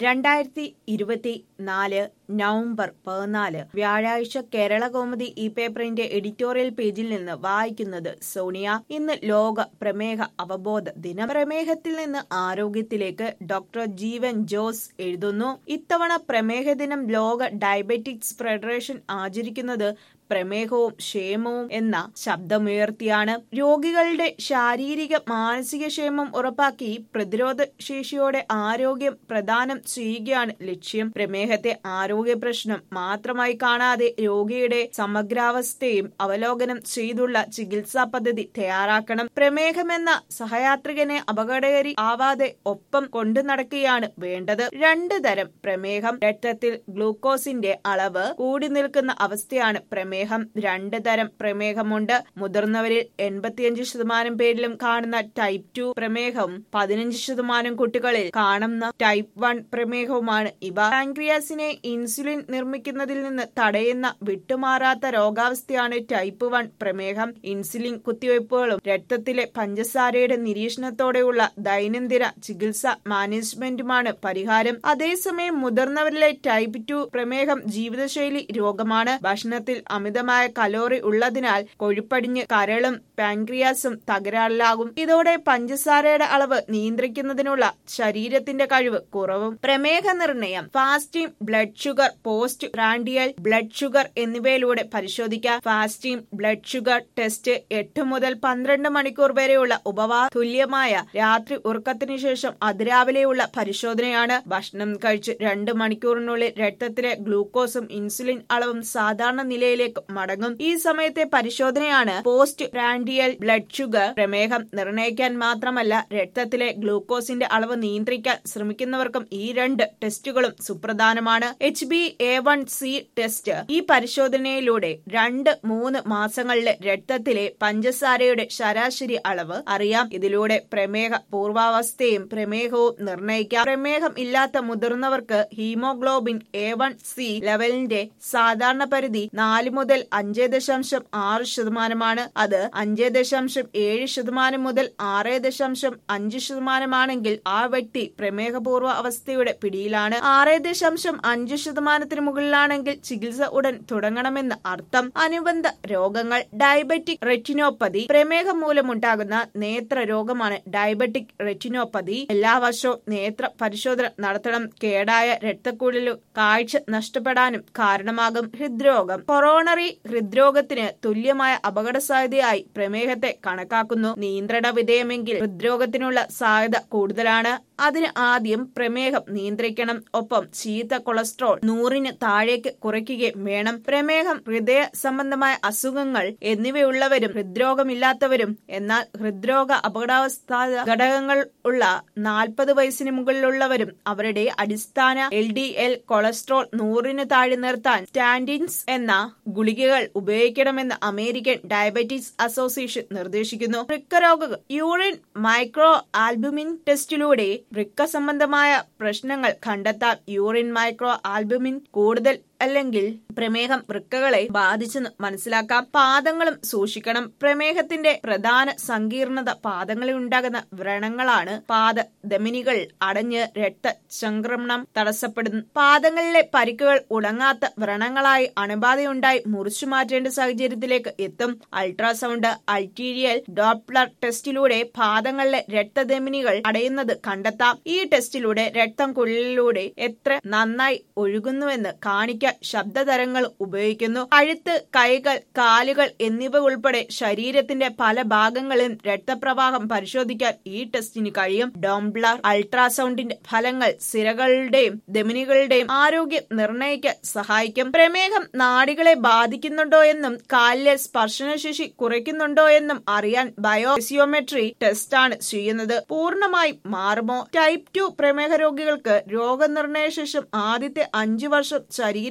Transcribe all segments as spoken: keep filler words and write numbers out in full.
രണ്ടായിരത്തി ഇരുപത്തി നാല് നവംബർ പതിനാല് വ്യാഴാഴ്ച കേരളകൗമുദി ഈ പേപ്പറിന്റെ എഡിറ്റോറിയൽ പേജിൽ നിന്ന് വായിക്കുന്നത് സോണിയ. ഇന്ന് ലോക പ്രമേഹ അവബോധ ദിനം. പ്രമേഹത്തിൽ നിന്ന് ആരോഗ്യത്തിലേക്ക് ഡോക്ടർ ജീവൻ ജോസ് എഴുതുന്നു. ഇത്തവണ പ്രമേഹ ദിനം ലോക ഡയബറ്റിക്സ് ഫെഡറേഷൻ ആചരിക്കുന്നത് പ്രമേഹവും ക്ഷേമവും എന്ന ശബ്ദമുയർത്തിയാണ്. രോഗികളുടെ ശാരീരിക മാനസിക ക്ഷേമം ഉറപ്പാക്കി പ്രതിരോധ ശേഷിയോടെ ആരോഗ്യം പ്രദാനം ചെയ്യുകയാണ് ലക്ഷ്യം. പ്രമേഹത്തെ ആരോഗ്യ പ്രശ്നം മാത്രമായി കാണാതെ രോഗിയുടെ സമഗ്രാവസ്ഥയും അവലോകനം ചെയ്തുള്ള ചികിത്സാ പദ്ധതി തയ്യാറാക്കണം. പ്രമേഹമെന്ന സഹയാത്രികനെ അപകടകാരി ആവാതെ ഒപ്പം കൊണ്ടു നടക്കുകയാണ് വേണ്ടത്. രണ്ട് തരം പ്രമേഹം. രക്തത്തിൽ ഗ്ലൂക്കോസിന്റെ അളവ് കൂടി നിൽക്കുന്ന അവസ്ഥയാണ് പ്രമേഹം. രണ്ട് തരം പ്രമേഹമുണ്ട്. മുതിർന്നവരിൽ എൺപത്തിയഞ്ച് ശതമാനം പേരിലും കാണുന്ന ടൈപ്പ് ടു പ്രമേഹവും പതിനഞ്ച് ശതമാനം കുട്ടികളിൽ കാണുന്ന ടൈപ്പ് വൺ പ്രമേഹവുമാണ് ഇവ. പാൻക്രിയാസിനെ ഇൻസുലിൻ നിർമ്മിക്കുന്നതിൽ നിന്ന് തടയുന്ന വിട്ടുമാറാത്ത രോഗാവസ്ഥയാണ് ടൈപ്പ് വൺ പ്രമേഹം. ഇൻസുലിൻ കുത്തിവയ്പ്പുകളും രക്തത്തിലെ പഞ്ചസാരയുടെ നിരീക്ഷണത്തോടെയുള്ള ദൈനംദിന ചികിത്സ മാനേജ്മെന്റുമാണ് പരിഹാരം. അതേസമയം മുതിർന്നവരിലെ ടൈപ്പ് ടു പ്രമേഹം ജീവിതശൈലി രോഗമാണ്. ഭക്ഷണത്തിൽ അമിതമായ കലോറി ഉള്ളതിനാൽ കൊഴുപ്പടിഞ്ഞ് കരളും പാൻക്രിയാസും തകരാറിലാകും. ഇതോടെ പഞ്ചസാരയുടെ അളവ് നിയന്ത്രിക്കുന്നതിനുള്ള ശരീരത്തിന്റെ കഴിവ് കുറവും. പ്രമേഹ നിർണയം fasting blood sugar, post prandial blood sugar എന്നിവയിലൂടെ പരിശോധിക്കാം. ഫാസ്റ്റിംഗ് ബ്ലഡ് ഷുഗർ ടെസ്റ്റ് എട്ട് മുതൽ പന്ത്രണ്ട് മണിക്കൂർ വരെയുള്ള ഉപവാസ തുല്യമായ രാത്രി ഉറക്കത്തിനു ശേഷം അതിരാവിലെയുള്ള പരിശോധനയാണ്. ഭക്ഷണം കഴിച്ച് രണ്ട് മണിക്കൂറിനുള്ളിൽ രക്തത്തിലെ ഗ്ലൂക്കോസും ഇൻസുലിൻ അളവും സാധാരണ നിലയിലേക്ക് മടങ്ങും. ഈ സമയത്തെ പരിശോധനയാണ് പോസ്റ്റ് പ്രാൻഡിയൽ ബ്ലഡ് ഷുഗർ. പ്രമേഹം നിർണ്ണയിക്കാൻ മാത്രമല്ല രക്തത്തിലെ ഗ്ലൂക്കോസിന്റെ അളവ് നിയന്ത്രിക്കാൻ ശ്രമിക്കുന്നവർക്കും ഈ രണ്ട് ടെസ്റ്റുകളും സുപ്രധാനമാണ്. H B A one C test. ഈ പരിശോധനയിലൂടെ രണ്ട് മൂന്ന് മാസങ്ങളിലെ രക്തത്തിലെ പഞ്ചസാരയുടെ ശരാശരി അളവ് അറിയാം. ഇതിലൂടെ പ്രമേഹ പൂർവാവസ്ഥയും പ്രമേഹവും നിർണ്ണയിക്കാം. പ്രമേഹം ഇല്ലാത്ത മുതിർന്നവർക്ക് ഹീമോഗ്ലോബിൻ എ വൺ സി ലെവലിന്റെ സാധാരണ പരിധി നാല് മുതൽ അഞ്ച് ദശാംശം ആറ് ശതമാനമാണ്. അത് അഞ്ച് ദശാംശം ഏഴ് ശതമാനം മുതൽ ആറ് ദശാംശം അഞ്ച് ശതമാനമാണെങ്കിൽ ആ വ്യക്തി പ്രമേഹപൂർവ്വ അവസ്ഥയുടെ പിടിയിലാണ്. ആറ് ദശാംശം അഞ്ച് ശതമാനത്തിന് മുകളിലാണെങ്കിൽ ചികിത്സ ഉടൻ തുടങ്ങണമെന്ന് അർത്ഥം. അനുബന്ധ രോഗങ്ങൾ. Diabetic retinopathy. പ്രമേഹം മൂലമുണ്ടാകുന്ന നേത്ര രോഗമാണ് ഡയബറ്റിക് റെറ്റിനോപ്പതി. എല്ലാ വർഷവും നേത്ര പരിശോധന നടത്തണം. കേടായ രക്തക്കുഴലിൽ കാഴ്ച നഷ്ടപ്പെടാനും കാരണമാകും. ഹൃദ്രോഗം. കൊറോണറി ഹൃദ്രോഗത്തിന് തുല്യമായ അപകട സാധ്യതയായി പ്രമേഹത്തെ കണക്കാക്കുന്നു. നിയന്ത്രണ വിധേയമെങ്കിൽ ഹൃദ്രോഗത്തിനുള്ള സാധ്യത കൂടുതലാണ്. അതിന് ആദ്യം പ്രമേഹം നിയന്ത്രിക്കണം. ഒപ്പം ചീത്ത കൊളസ്ട്രോൾ നൂറിന് താഴേക്ക് കുറയ്ക്കുകയും വേണം. പ്രമേഹം, ഹൃദയ സംബന്ധമായ അസുഖങ്ങൾ എന്നിവയുള്ളവരും ഹൃദ്രോഗമില്ലാത്തവരും എന്നാൽ ഹൃദ്രോഗ അപകടാവസ്ഥ ഘടകങ്ങൾ ഉള്ള നാൽപ്പത് വയസ്സിന് മുകളിലുള്ളവരും അവരുടെ അടിസ്ഥാന എൽ ഡി എൽ കൊളസ്ട്രോൾ നൂറിന് താഴെ നിർത്താൻ സ്റ്റാൻഡിൻസ് എന്ന ഗുളികകൾ ഉപയോഗിക്കണമെന്ന് അമേരിക്കൻ ഡയബറ്റീസ് അസോസിയേഷൻ നിർദ്ദേശിക്കുന്നു. വൃക്കരോഗങ്ങൾ. യൂറിൻ മൈക്രോ ആൽബുമിൻ ടെസ്റ്റിലൂടെ വൃക്ക സംബന്ധമായ പ്രശ്നങ്ങൾ കണ്ടെത്താം. യൂറിൻ മൈക്രോ ആൽബുമിൻ കൂടുതൽ അല്ലെങ്കിൽ പ്രമേഹം വൃക്കകളെ ബാധിച്ചെന്ന് മനസ്സിലാക്കാം. പാദങ്ങളും സൂക്ഷിക്കണം. പ്രമേഹത്തിന്റെ പ്രധാന സങ്കീർണത പാദങ്ങളിൽ ഉണ്ടാകുന്ന വ്രണങ്ങളാണ്. പാദ ധമനികൾ അടഞ്ഞ് രക്തചംക്രമണം തടസ്സപ്പെടുന്നു. പാദങ്ങളിലെ പരിക്കുകൾ ഉണങ്ങാത്ത വ്രണങ്ങളായി അണുബാധയുണ്ടായി മുറിച്ചു മാറ്റേണ്ട സാഹചര്യത്തിലേക്ക് എത്തും. അൾട്രാസൗണ്ട്, അൾട്ടീരിയൽ ഡോപ്ലർ ടെസ്റ്റിലൂടെ പാദങ്ങളിലെ രക്തധമനികൾ അടയുന്നത് കണ്ടെത്താം. ഈ ടെസ്റ്റിലൂടെ രക്തം കുഴലിലൂടെ എത്ര നന്നായി ഒഴുകുന്നുവെന്ന് കാണിക്കാൻ ശബ്ദതരങ്ങൾ ഉപയോഗിക്കുന്നു. കഴുത്ത്, കൈകൾ, കാലുകൾ എന്നിവ ഉൾപ്പെടെ ശരീരത്തിന്റെ പല ഭാഗങ്ങളിലും രക്തപ്രവാഹം പരിശോധിക്കാൻ ഈ ടെസ്റ്റിന് കഴിയും. ഡോപ്ലർ അൾട്രാസൗണ്ടിന്റെ ഫലങ്ങൾ സിരകളുടെയും ധമനികളുടെയും ആരോഗ്യം നിർണ്ണയിക്കാൻ സഹായിക്കും. പ്രമേഹം നാഡികളെ ബാധിക്കുന്നുണ്ടോ എന്നും കാലിലെ സ്പർശനശേഷി കുറയ്ക്കുന്നുണ്ടോ എന്നും അറിയാൻ ബയോസിയോമെട്രി ടെസ്റ്റാണ് ചെയ്യുന്നത്. പൂർണ്ണമായി മാറുമോ? ടൈപ്പ് ടു പ്രമേഹ രോഗികൾക്ക് രോഗനിർണയ ശേഷം ആദ്യത്തെ അഞ്ചു വർഷം ശരീര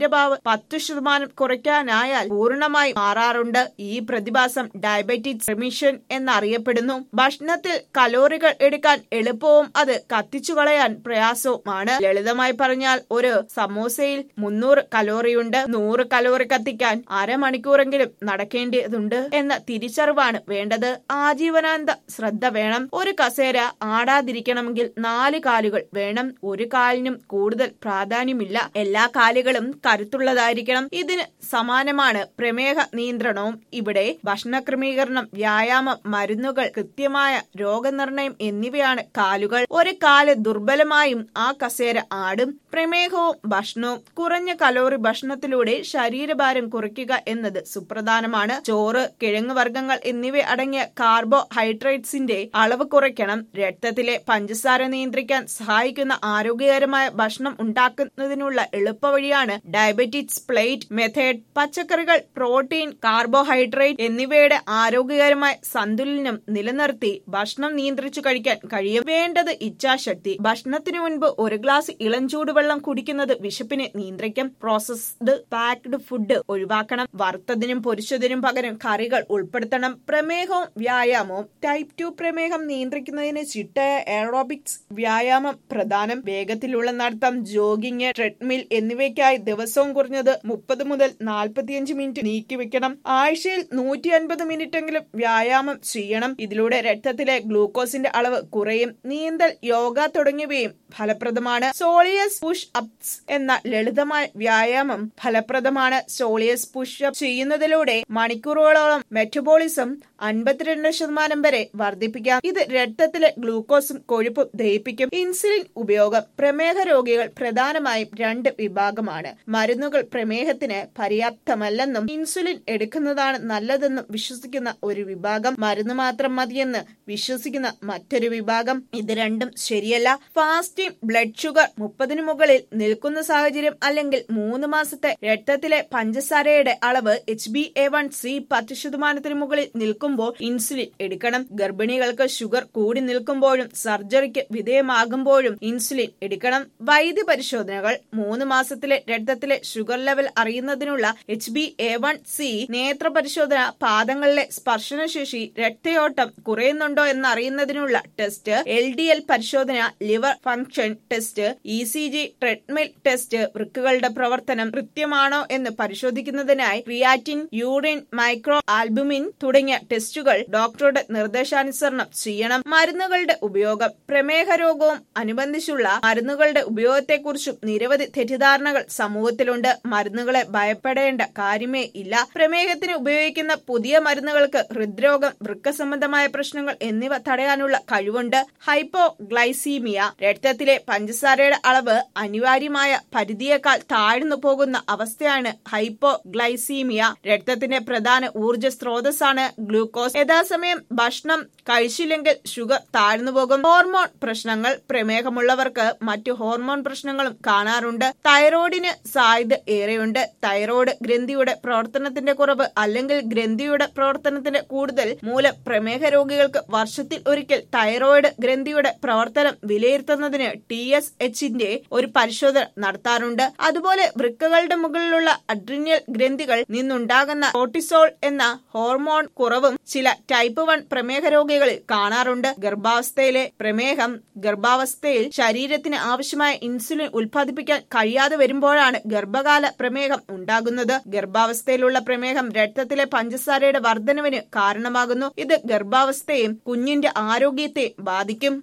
രക്തസ്രാവ പത്തു ശതമാനം കുറയ്ക്കാനായാൽ പൂർണ്ണമായി മാറാറുണ്ട്. ഈ പ്രതിഭാസം ഡയബറ്റിക്സ് റിമിഷൻ എന്നറിയപ്പെടുന്നു. ഭക്ഷണത്തിൽ കലോറികൾ എടുക്കാൻ എളുപ്പവും അത് കത്തിച്ചു കളയാൻ പ്രയാസവുമാണ്. ലളിതമായി പറഞ്ഞാൽ ഒരു സമോസയിൽ മുന്നൂറ് കലോറിയുണ്ട്. നൂറ് കലോറി കത്തിക്കാൻ അരമണിക്കൂറെങ്കിലും നടക്കേണ്ടതുണ്ട് എന്ന തിരിച്ചറിവാണ് വേണ്ടത്. ആജീവനാന്ത ശ്രദ്ധ വേണം. ഒരു കസേര ആടാതിരിക്കണമെങ്കിൽ നാല് കാലുകൾ വേണം. ഒരു കാലിനും കൂടുതൽ പ്രാധാന്യമില്ല. എല്ലാ കാലുകളും കരുത്തുള്ളതായിരിക്കണം. ഇതിന് സമാനമാണ് പ്രമേഹ നിയന്ത്രണവും. ഇവിടെ ഭക്ഷണ ക്രമീകരണം, വ്യായാമം, മരുന്നുകൾ, കൃത്യമായ രോഗനിർണയം എന്നിവയാണ് കാലുകൾ. ഒരു കാല് ദുർബലമായും ആ കസേര ആടും. പ്രമേഹവും ഭക്ഷണവും. കുറഞ്ഞ കലോറി ഭക്ഷണത്തിലൂടെ ശരീരഭാരം കുറയ്ക്കുക എന്നത് സുപ്രധാനമാണ്. ചോറ്, കിഴങ്ങ് വർഗ്ഗങ്ങൾ എന്നിവ അടങ്ങിയ കാർബോഹൈഡ്രേറ്റ്സിന്റെ അളവ് കുറയ്ക്കണം. രക്തത്തിലെ പഞ്ചസാര നിയന്ത്രിക്കാൻ സഹായിക്കുന്ന ആരോഗ്യകരമായ ഭക്ഷണം ഉണ്ടാക്കുന്നതിനുള്ള എളുപ്പവഴിയാണ് ഡയബറ്റിക്സ് പ്ലേറ്റ് മെത്തേഡ്. പച്ചക്കറികൾ, പ്രോട്ടീൻ, കാർബോഹൈഡ്രേറ്റ് എന്നിവയുടെ ആരോഗ്യകരമായ സന്തുലനം നിലനിർത്തി ഭക്ഷണം നിയന്ത്രിച്ചു കഴിക്കാൻ കഴിയും. വേണ്ടത് ഇച്ഛാശക്തി. ഭക്ഷണത്തിനു മുൻപ് ഒരു ഗ്ലാസ് ഇളം ചൂടുവെള്ളം കുടിക്കുന്നത് വിശപ്പിനെ നിയന്ത്രിക്കും. പ്രോസസ്ഡ് പാക്ഡ് ഫുഡ് ഒഴിവാക്കണം. വറുത്തതിനും പൊരിച്ചതിനും പകരം കറികൾ ഉൾപ്പെടുത്തണം. പ്രമേഹവും വ്യായാമവും. ടൈപ്പ് ടു പ്രമേഹം നിയന്ത്രിക്കുന്നതിന് ചിട്ടയായ എയറോബിക്സ് വ്യായാമം പ്രധാനം. വേഗത്തിലുള്ള നടത്തം, ജോഗിങ്, ട്രെഡ്മിൽ എന്നിവയ്ക്കായി ദിവസവും കുറഞ്ഞത് മുപ്പത് മുതൽ നാൽപ്പത്തിയഞ്ച് മിനിറ്റ് നീക്കിവെക്കണം. ആഴ്ചയിൽ നൂറ്റി അൻപത് മിനിറ്റെങ്കിലും വ്യായാമം ചെയ്യണം. ഇതിലൂടെ രക്തത്തിലെ ഗ്ലൂക്കോസിന്റെ അളവ് കുറയും. നീന്തൽ, യോഗ തുടങ്ങിയവയും ഫലപ്രദമാണ്. സോളിയസ് പുഷ് അപ്സ് എന്ന ലളിതമായ വ്യായാമം ഫലപ്രദമാണ്. സോളിയസ് പുഷ് അപ്പ് ചെയ്യുന്നതിലൂടെ മണിക്കൂറുകളോളം മെറ്റബോളിസം അൻപത്തിരണ്ട് ശതമാനം വരെ വർദ്ധിപ്പിക്കാം. ഇത് രക്തത്തിലെ ഗ്ലൂക്കോസും കൊഴുപ്പും ദഹിപ്പിക്കും. ഇൻസുലിൻ ഉപയോഗം. പ്രമേഹ രോഗികൾ പ്രധാനമായും രണ്ട് വിഭാഗമാണ്. മരുന്നുകൾ പ്രമേഹത്തിന് പര്യാപ്തമല്ലെന്നും ഇൻസുലിൻ എടുക്കുന്നതാണ് നല്ലതെന്നും വിശ്വസിക്കുന്ന ഒരു വിഭാഗം. മരുന്ന് മാത്രം മതിയെന്ന് വിശ്വസിക്കുന്ന മറ്റൊരു വിഭാഗം. ഇത് രണ്ടും ശരിയല്ല. ഫാസ്റ്റിംഗ്, ബ്ലഡ് ഷുഗർ മുപ്പതിനു മുകളിൽ നിൽക്കുന്ന സാഹചര്യം അല്ലെങ്കിൽ മൂന്ന് മാസത്തെ രക്തത്തിലെ പഞ്ചസാരയുടെ അളവ് H B A one C പത്ത് ശതമാനത്തിന് മുകളിൽ നിൽക്കുമ്പോൾ ഇൻസുലിൻ എടുക്കണം. ഗർഭിണികൾക്ക് ഷുഗർ കൂടി നിൽക്കുമ്പോഴും സർജറിക്ക് വിധേയമാകുമ്പോഴും ഇൻസുലിൻ എടുക്കണം. വൈദ്യ പരിശോധനകൾ. മൂന്ന് മാസത്തിലെ രക്തത്തിലെ ഷുഗർ ലെവൽ അറിയുന്നതിനുള്ള H B A one C, നേത്ര പരിശോധന, പാദങ്ങളിലെ സ്പർശനശേഷി, രക്തയോട്ടം കുറയുന്നുണ്ടോ എന്നറിയുന്നതിനുള്ള ടെസ്റ്റ്, എൽ ഡി എൽ പരിശോധന, liver function test, E C G, treadmill test, വൃക്കകളുടെ പ്രവർത്തനം കൃത്യമാണോ എന്ന് പരിശോധിക്കുന്നതിനായി ക്രിയാറ്റിൻ, യൂറിൻ, മൈക്രോ ആൽബുമിൻ തുടങ്ങിയ ടെസ്റ്റുകൾ ഡോക്ടറുടെ നിർദ്ദേശാനുസരണം ചെയ്യണം. മരുന്നുകളുടെ ഉപയോഗം. പ്രമേഹ രോഗവും അനുബന്ധിച്ചുള്ള മരുന്നുകളുടെ ഉപയോഗത്തെക്കുറിച്ചും നിരവധി തെറ്റിദ്ധാരണകൾ സമൂഹത്തിലുണ്ട്. മരുന്നുകളെ ഭയപ്പെടേണ്ട കാര്യമേ ഇല്ല. പ്രമേഹത്തിന് ഉപയോഗിക്കുന്ന പുതിയ മരുന്നുകൾക്ക് ഹൃദ്രോഗം, വൃക്ക സംബന്ധമായ പ്രശ്നങ്ങൾ എന്നിവ തടയാനുള്ള കഴിവുണ്ട്. ഹൈപ്പോഗ്ലൈസീമിയ. രക്തത്തിലെ പഞ്ചസാരയുടെ അളവ് അനിവാര്യമായ പരിധിയേക്കാൾ താഴ്ന്നു പോകുന്ന അവസ്ഥയാണ് ഹൈപ്പോഗ്ലൈസീമിയ. രക്തത്തിന്റെ പ്രധാന ഊർജ്ജ സ്രോതസ്സാണ് ഗ്ലൂക്കോസ്. യഥാസമയം ഭക്ഷണം കഴിച്ചില്ലെങ്കിൽ ഷുഗർ താഴ്ന്നു പോകും. ഹോർമോൺ പ്രശ്നങ്ങൾ. പ്രമേഹമുള്ളവർക്ക് മറ്റു ഹോർമോൺ പ്രശ്നങ്ങളും കാണാറുണ്ട്. തൈറോയിഡിന് സാധ്യത ഏറെയുണ്ട്. തൈറോയ്ഡ് ഗ്രന്ഥിയുടെ പ്രവർത്തനത്തിന്റെ കുറവ് അല്ലെങ്കിൽ ഗ്രന്ഥിയുടെ പ്രവർത്തനത്തിന്റെ കൂടുതൽ മൂലം പ്രമേഹ രോഗികൾക്ക് വർഷത്തിൽ ഒരിക്കൽ തൈറോയ്ഡ് ഗ്രന്ഥിയുടെ പ്രവർത്തനം വിലയിരുത്തുന്നതിന് ടി എസ് എച്ചിന്റെ ഒരു പരിശോധന നടത്താറുണ്ട്. അതുപോലെ വൃക്കകളുടെ മുകളിലുള്ള അഡ്രിനൽ ഗ്രന്ഥികൾ നിന്നുണ്ടാകുന്ന കോർട്ടിസോൾ എന്ന ഹോർമോൺ കുറവും ചില ടൈപ്പ് വൺ പ്രമേഹ രോഗികളിൽ കാണാറുണ്ട്. ഗർഭാവസ്ഥയിലെ പ്രമേഹം. ഗർഭാവസ്ഥയിൽ ശരീരത്തിന് ആവശ്യമായ ഇൻസുലിൻ ഉൽപ്പാദിപ്പിക്കാൻ കഴിയാതെ വരുമ്പോഴാണ് ഗർഭകാല പ്രമേഹം ഉണ്ടാകുന്നത്. ഗർഭാവസ്ഥയിലുള്ള പ്രമേഹം രക്തത്തിലെ പഞ്ചസാരയുടെ വർധനവിന് കാരണമാകുന്നു. ഇത് ഗർഭാവസ്ഥയെയും കുഞ്ഞിന്റെ ആരോഗ്യത്തെ ബാധിക്കും.